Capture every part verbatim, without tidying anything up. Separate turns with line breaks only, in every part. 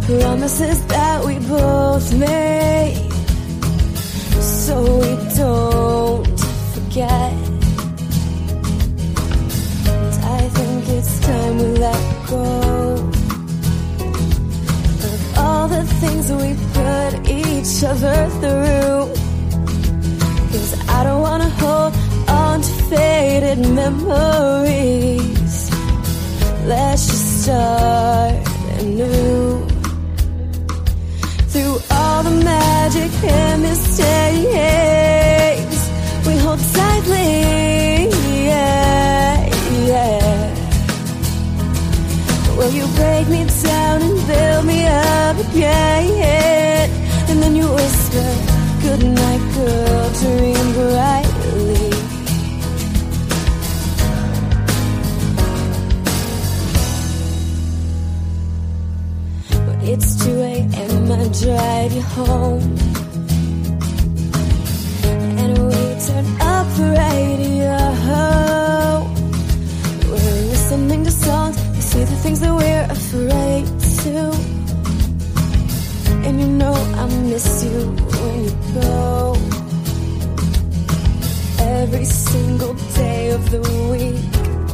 promises that we both made, so we don't forget. And I think it's time we let go of all the things that we put each other through, 'cause I don't wanna hold on to faded memories. Let's just start anew. Through all the magic and mistakes we hold tightly, yeah, yeah. Will you break me down and build me up again? And then you whisper, good night, girl, dream brightly. It's two a m, I drive you home, and we turn up the radio. We're listening to songs, we say the things that we're afraid to. And you know I miss you when you go. Every single day of the week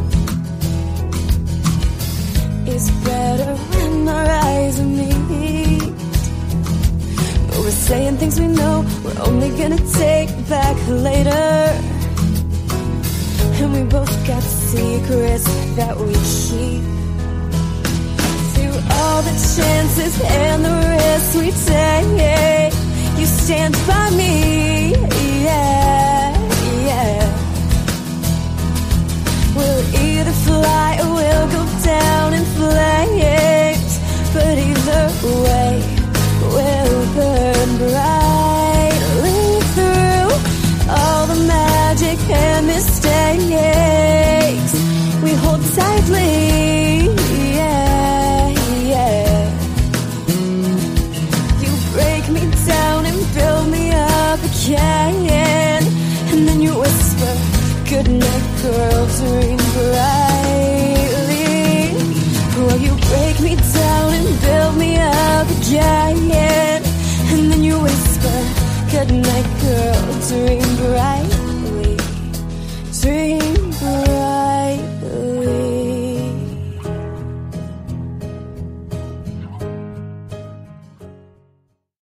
is better when our eyes meet. But we're saying things we know we're only gonna take back later, and we both got secrets that we keep. Through all the chances and the risks we take, you stand by me, yeah, yeah. We'll either fly or we'll go down in flames, but either way we'll burn brightly through all the magic and mistakes we hold tightly, yeah, yeah. You break me down and build me up again, and then you whisper, good night, girl, dream brightly. Will you break me down and build me up again? And then you whisper, good night, girl, dream bright.